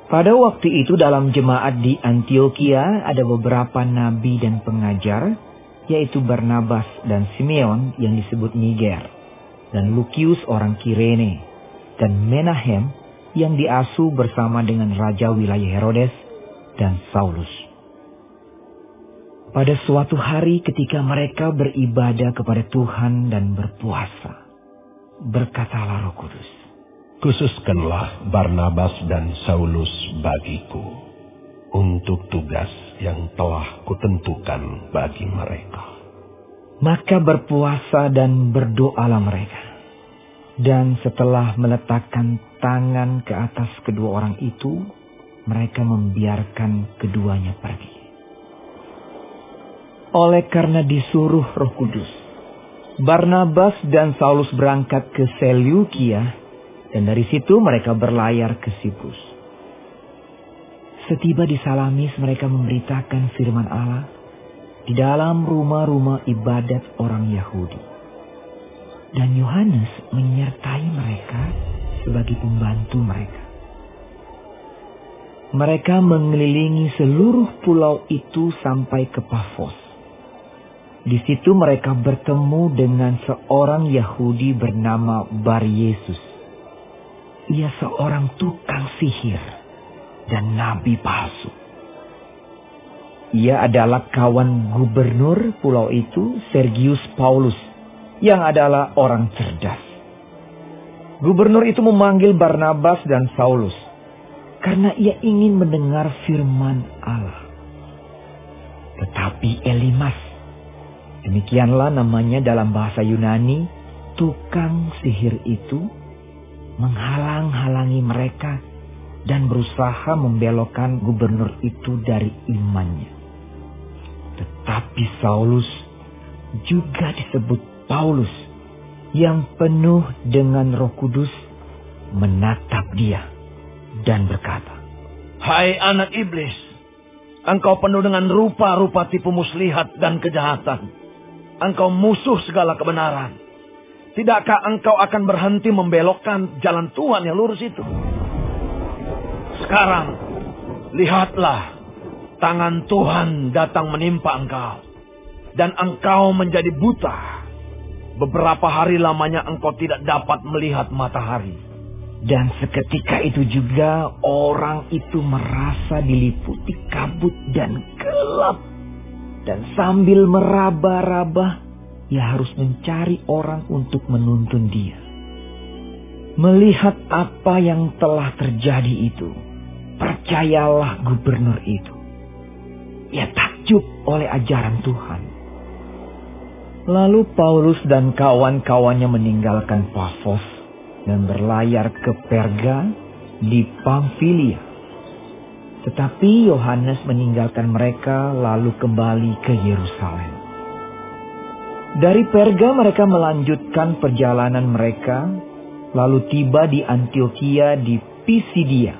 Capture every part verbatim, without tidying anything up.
Pada waktu itu dalam jemaat di Antiokhia ada beberapa nabi dan pengajar, yaitu Barnabas dan Simeon yang disebut Niger, dan Lukius orang Kirene, dan Menahem yang diasuh bersama dengan raja wilayah Herodes dan Saulus. Pada suatu hari ketika mereka beribadah kepada Tuhan dan berpuasa, berkatalah Roh Kudus, "Khususkanlah Barnabas dan Saulus bagiku untuk tugas yang telah kutentukan bagi mereka." Maka berpuasa dan berdoalah mereka. Dan setelah meletakkan tangan ke atas kedua orang itu, mereka membiarkan keduanya pergi. Oleh karena disuruh Roh Kudus, Barnabas dan Saulus berangkat ke Seleukia, dan dari situ mereka berlayar ke Siprus. Setiba di Salamis mereka memberitakan firman Allah di dalam rumah-rumah ibadat orang Yahudi. Dan Yohanes menyertai mereka sebagai pembantu mereka. Mereka mengelilingi seluruh pulau itu sampai ke Pafos. Di situ mereka bertemu dengan seorang Yahudi bernama Bar Yesus. Ia seorang tukang sihir dan nabi palsu. Ia adalah kawan gubernur pulau itu, Sergius Paulus, yang adalah orang cerdas. Gubernur itu memanggil Barnabas dan Saulus karena ia ingin mendengar firman Allah. Tetapi Elimas, demikianlah namanya dalam bahasa Yunani, tukang sihir itu, menghalang-halangi mereka dan berusaha membelokkan gubernur itu dari imannya. Tetapi Saulus, juga disebut Paulus, yang penuh dengan Roh Kudus, menatap dia dan berkata, "Hai anak iblis, engkau penuh dengan rupa-rupa tipu muslihat dan kejahatan. Engkau musuh segala kebenaran. Tidakkah engkau akan berhenti membelokkan jalan Tuhan yang lurus itu? Sekarang, lihatlah, tangan Tuhan datang menimpa engkau, dan engkau menjadi buta. Beberapa hari lamanya engkau tidak dapat melihat matahari." Dan seketika itu juga orang itu merasa diliputi kabut dan gelap. Dan sambil meraba-raba, ia harus mencari orang untuk menuntun dia. Melihat apa yang telah terjadi itu, percayalah gubernur itu. Ia takjub oleh ajaran Tuhan. Lalu Paulus dan kawan-kawannya meninggalkan Pafos dan berlayar ke Perga di Pamfilia. Tetapi Yohanes meninggalkan mereka lalu kembali ke Yerusalem. Dari Perga mereka melanjutkan perjalanan mereka, lalu tiba di Antiokhia di Pisidia.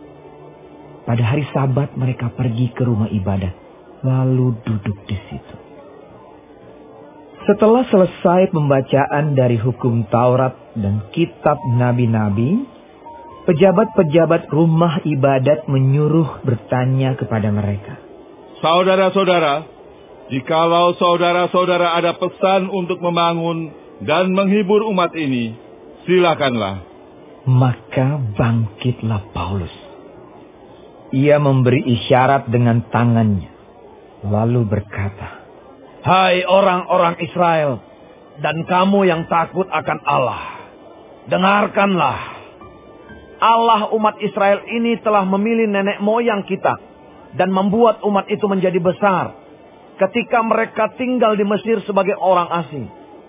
Pada hari Sabat mereka pergi ke rumah ibadat, lalu duduk di situ. Setelah selesai pembacaan dari hukum Taurat dan kitab nabi-nabi, pejabat-pejabat rumah ibadat menyuruh bertanya kepada mereka, "Saudara-saudara, jikalau saudara-saudara ada pesan untuk membangun dan menghibur umat ini, silakanlah." Maka bangkitlah Paulus. Ia memberi isyarat dengan tangannya, lalu berkata, "Hai orang-orang Israel, dan kamu yang takut akan Allah, dengarkanlah. Allah umat Israel ini telah memilih nenek moyang kita dan membuat umat itu menjadi besar ketika mereka tinggal di Mesir sebagai orang asing.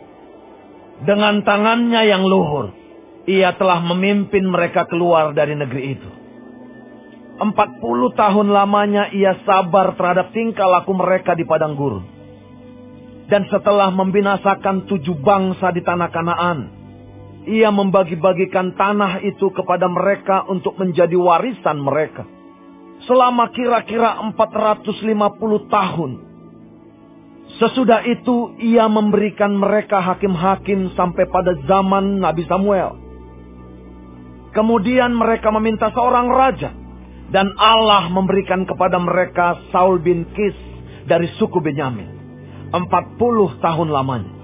Dengan tangannya yang luhur, ia telah memimpin mereka keluar dari negeri itu. Empat puluh tahun lamanya ia sabar terhadap tingkah laku mereka di padang gurun. Dan setelah membinasakan tujuh bangsa di tanah Kanaan, ia membagi-bagikan tanah itu kepada mereka untuk menjadi warisan mereka. Selama kira-kira empat ratus lima puluh tahun. Sesudah itu ia memberikan mereka hakim-hakim sampai pada zaman Nabi Samuel. Kemudian mereka meminta seorang raja Dan Allah memberikan kepada mereka Saul bin Kis dari suku Benyamin. Empat puluh tahun lamanya.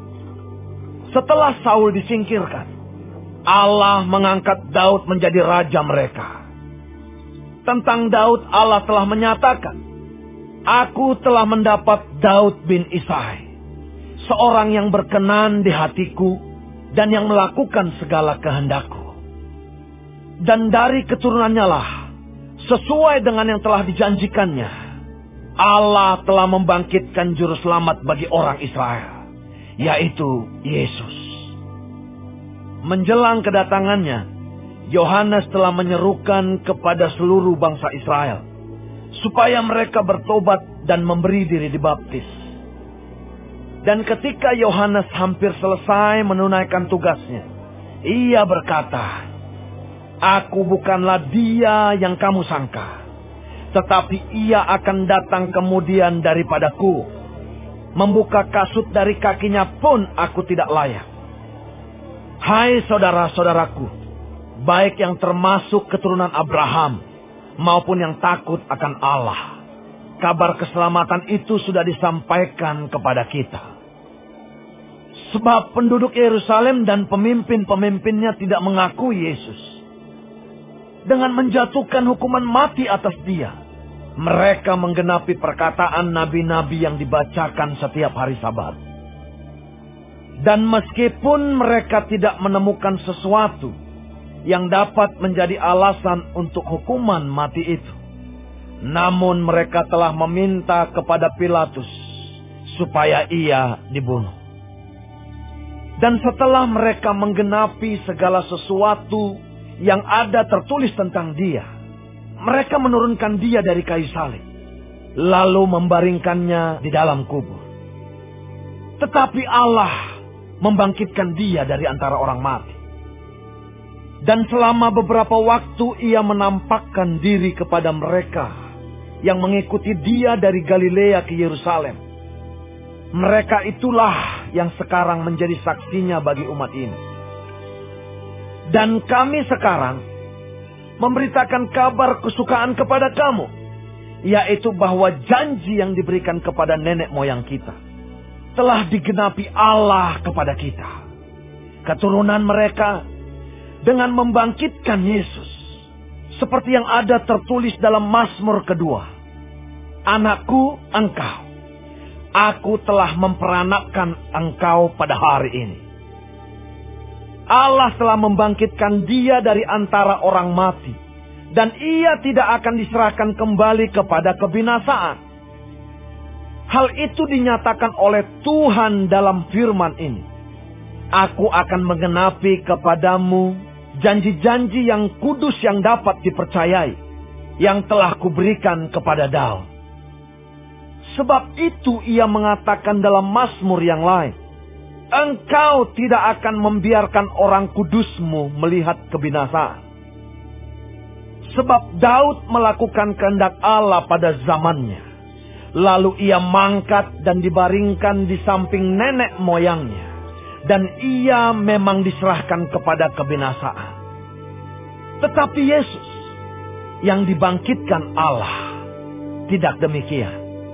Setelah Saul disingkirkan, Allah mengangkat Daud menjadi raja mereka. Tentang Daud Allah telah menyatakan, Aku telah mendapat Daud bin Isai, seorang yang berkenan di hatiku dan yang melakukan segala kehendakku. Dan dari keturunannya lah, sesuai dengan yang telah dijanjikannya, Allah telah membangkitkan juru selamat bagi orang Israel, yaitu Yesus. Menjelang kedatangannya, Yohanes telah menyerukan kepada seluruh bangsa Israel, supaya mereka bertobat dan memberi diri dibaptis. Dan ketika Yohanes hampir selesai menunaikan tugasnya, ia berkata, Aku bukanlah dia yang kamu sangka, tetapi ia akan datang kemudian daripadaku. Membuka kasut dari kakinya pun aku tidak layak. Hai saudara-saudaraku, baik yang termasuk keturunan Abraham, maupun yang takut akan Allah, kabar keselamatan itu sudah disampaikan kepada kita. Sebab penduduk Yerusalem dan pemimpin-pemimpinnya tidak mengakui Yesus. Dengan menjatuhkan hukuman mati atas dia, mereka menggenapi perkataan nabi-nabi yang dibacakan setiap hari Sabat. Dan meskipun mereka tidak menemukan sesuatu yang dapat menjadi alasan untuk hukuman mati itu, namun mereka telah meminta kepada Pilatus supaya ia dibunuh. Dan setelah mereka menggenapi segala sesuatu yang ada tertulis tentang dia, mereka menurunkan dia dari kayu salib, lalu membaringkannya di dalam kubur. Tetapi Allah membangkitkan dia dari antara orang mati. Dan selama beberapa waktu ia menampakkan diri kepada mereka yang mengikuti dia dari Galilea ke Yerusalem. Mereka itulah yang sekarang menjadi saksinya bagi umat ini. Dan kami sekarang memberitakan kabar kesukaan kepada kamu, yaitu bahwa janji yang diberikan kepada nenek moyang kita telah digenapi Allah kepada kita. Keturunan mereka dengan membangkitkan Yesus, seperti yang ada tertulis dalam Mazmur kedua. Anakku, engkau, aku telah memperanakkan engkau pada hari ini. Allah telah membangkitkan dia dari antara orang mati, dan ia tidak akan diserahkan kembali kepada kebinasaan. Hal itu dinyatakan oleh Tuhan dalam firman ini. Aku akan menggenapi kepadamu janji-janji yang kudus yang dapat dipercayai, yang telah kuberikan kepada Daud. Sebab itu ia mengatakan dalam Mazmur yang lain, Engkau tidak akan membiarkan orang kudusmu melihat kebinasaan. Sebab Daud melakukan kehendak Allah pada zamannya. Lalu ia mangkat dan dibaringkan di samping nenek moyangnya. Dan ia memang diserahkan kepada kebinasaan. Tetapi Yesus yang dibangkitkan Allah tidak demikian.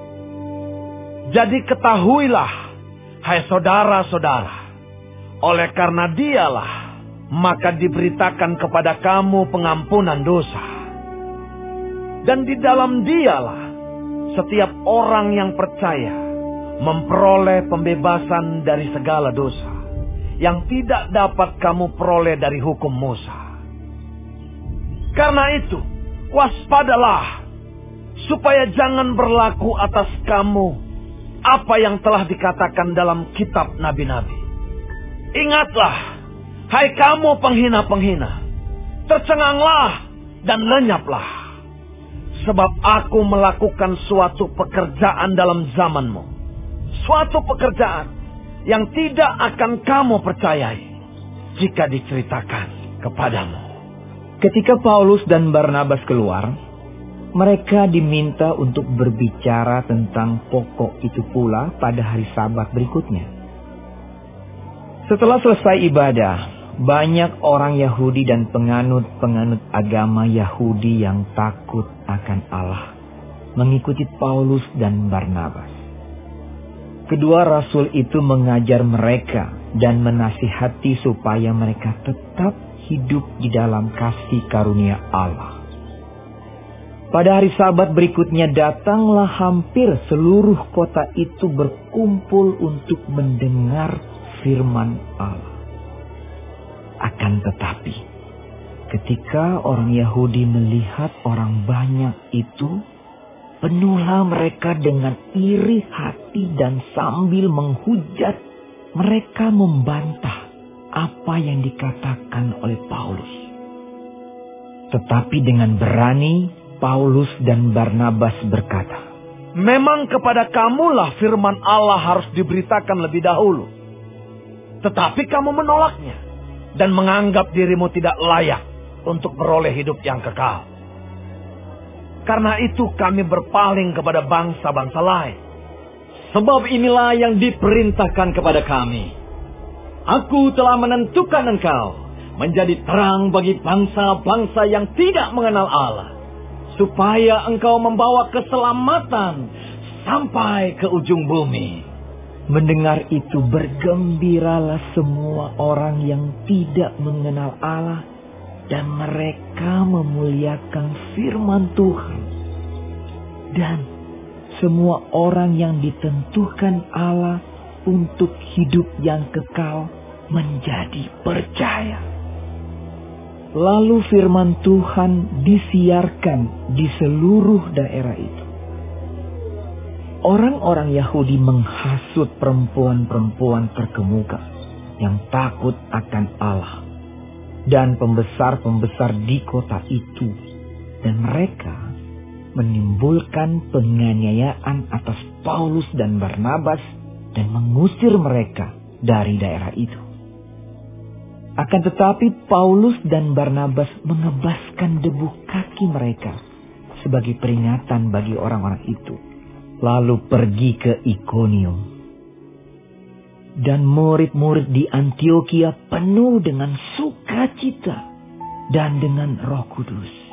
Jadi ketahuilah, hai saudara-saudara, oleh karena dialah, maka diberitakan kepada kamu pengampunan dosa. Dan di dalam dialah, setiap orang yang percaya memperoleh pembebasan dari segala dosa, yang tidak dapat kamu peroleh dari hukum Musa. Karena itu, waspadalah, supaya jangan berlaku atas kamu apa yang telah dikatakan dalam kitab nabi-nabi. Ingatlah, hai kamu penghina-penghina, tercenganglah dan lenyaplah. Sebab aku melakukan suatu pekerjaan dalam zamanmu. Suatu pekerjaan yang tidak akan kamu percayai jika diceritakan kepadamu. Ketika Paulus dan Barnabas keluar, mereka diminta untuk berbicara tentang pokok itu pula pada hari Sabat berikutnya. Setelah selesai ibadah, Banyak orang Yahudi dan penganut-penganut agama Yahudi yang takut akan Allah mengikuti Paulus dan Barnabas. Kedua rasul itu mengajar mereka dan menasihati supaya mereka tetap hidup di dalam kasih karunia Allah. Pada hari Sabat berikutnya datanglah hampir seluruh kota itu berkumpul untuk mendengar firman Allah. Akan tetapi, ketika orang Yahudi melihat orang banyak itu, penuhlah mereka dengan iri hati dan sambil menghujat, mereka membantah apa yang dikatakan oleh Paulus. Tetapi dengan berani, Paulus dan Barnabas berkata, "Memang kepada kamulah firman Allah harus diberitakan lebih dahulu. Tetapi kamu menolaknya dan menganggap dirimu tidak layak untuk beroleh hidup yang kekal. Karena itu kami berpaling kepada bangsa-bangsa lain. Sebab inilah yang diperintahkan kepada kami. Aku telah menentukan engkau menjadi terang bagi bangsa-bangsa yang tidak mengenal Allah, supaya engkau membawa keselamatan sampai ke ujung bumi." Mendengar itu bergembiralah semua orang yang tidak mengenal Allah, dan mereka memuliakan firman Tuhan. Dan semua orang yang ditentukan Allah untuk hidup yang kekal menjadi percaya. Lalu firman Tuhan disiarkan di seluruh daerah itu. Orang-orang Yahudi menghasut perempuan-perempuan terkemuka yang takut akan Allah dan pembesar-pembesar di kota itu, dan mereka menimbulkan penganiayaan atas Paulus dan Barnabas dan mengusir mereka dari daerah itu. Akan tetapi Paulus dan Barnabas mengebaskan debu kaki mereka sebagai peringatan bagi orang-orang itu, lalu pergi ke Ikonium. Dan murid-murid di Antiokhia penuh dengan sukacita dan dengan Roh Kudus.